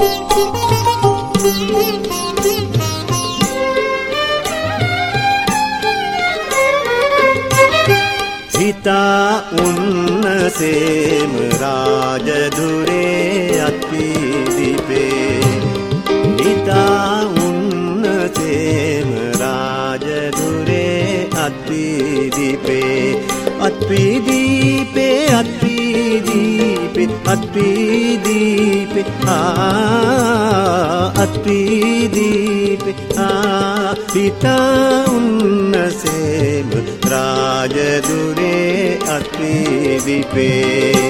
හිතා උන්නසේම රාජදුරේ අත්පිදීපේ හිතා උන්නසේම රාජදුරේ අත්පිදීපේ අත්පිදීපේ අත්පිදීපේ අත්පිදීපේ අත්පිදීපේ හිතා උන්නසේම රාජදුරේ අත්පිදීපේ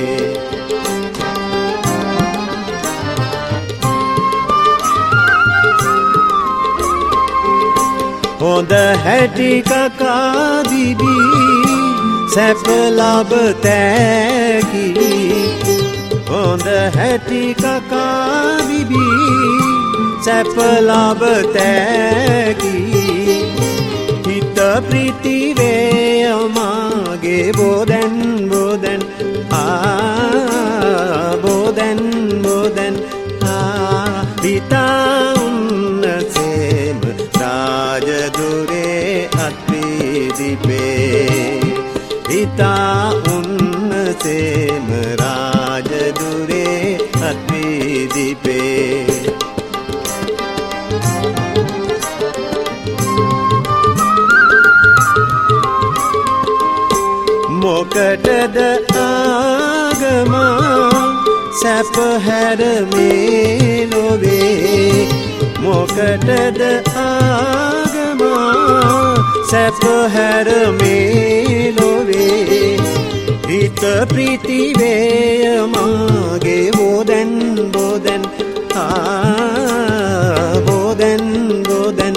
හොඳ හැටි කකා දිදී සැප ලබතැකි හොඳ හැටි කකා දිදී සැප ලබතැකි හිත ප්‍රීතිවේ මාගේ බෝදැන් බෝදැන් බෝදැන් බෝදැන් හිතා උන්නසේම රාජදුරේ අත්පිදීපේ හිතා උන්නසේම රාජදුරේ අත්පිදීපේ මොකටද ආගමා සැප හැර මේ ලොවේ මොකටද ආගමා සැප හැර මේ ලොවේ හිත ප්‍රීතිවේ මාගේ බෝදැන් බෝදැන් බෝදැන් බෝදැන්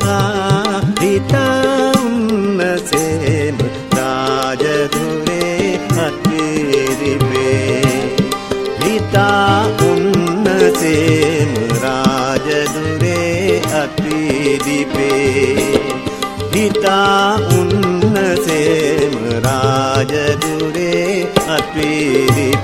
හිතා උන්නසේම රාජදුරේ අත්පිදීපේ හිතා උන්නසේම රාජදුරේ අත්පිදීපේ හිතා උන්නසේම රාජදුරේ අත්පිදීපේ